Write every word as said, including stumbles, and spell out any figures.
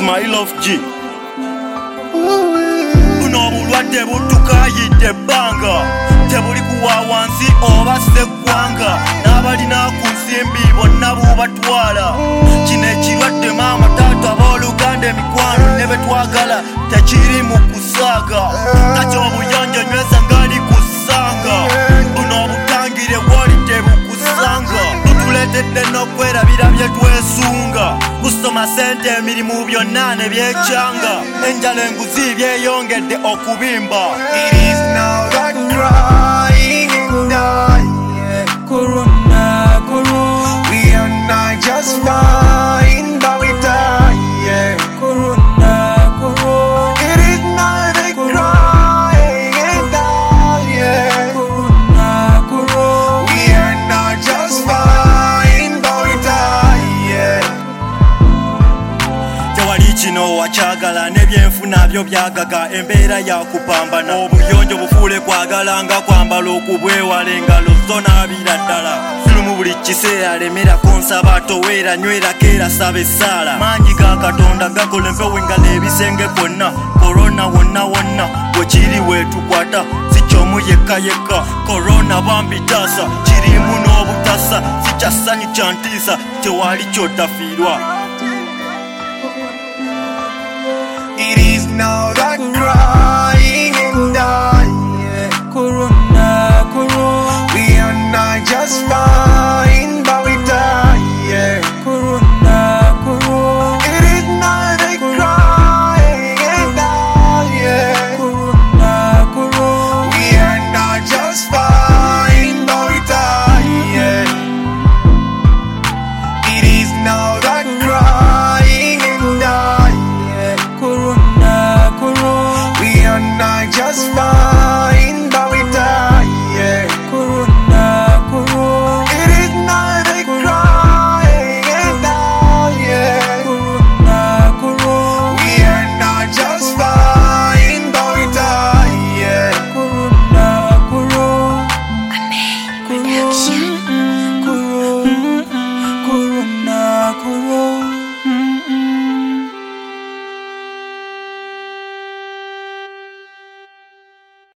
Smile of G. Buno bulwadde butukayidde ebbanga, tebuli kuwa wansi oba sseggwanga, n'abalina ku nsimbi bonna bubatwala. Kino ekirwadde maama taata abooluganda emikwano ne betwagala tekiri mu kusaaga, kati obuyonjo nyweza ngali kusanga, buno obutangire bwoli tebukusanga, tutuleetedde n'okwerabira bye twesunga, kusoma sente emirimu byonna ne byekyanga, enjala enguzi byeyongedde okubimba. It is now that crying die. Corona, corona, We are not just fine, but we die. Yeah. corona, corona, It is not that crying die. Yeah. corona, corona. We are not just fine, but we die. Yeah. Tewali kino wakyagala n'ebyenfuna byo byagaga, embeera yakupambana, obuyonjo bufuule kwagala nga kwambala okubwewala, engalo zo n'abira ddala, sirumu buli kiseera lemerako nsaba toweera, nywerako era saba essaala, maanyi ga Katonda gakola empewo engalo ebisenge kwonna, korona wonna wonna wekiri wetukwata, si kyomu yekka yekka, korona bambitaasa, kirimu n'obutasa, si kyasanyu kyantiisa, tewali kyotafiirwa. It is now that cry.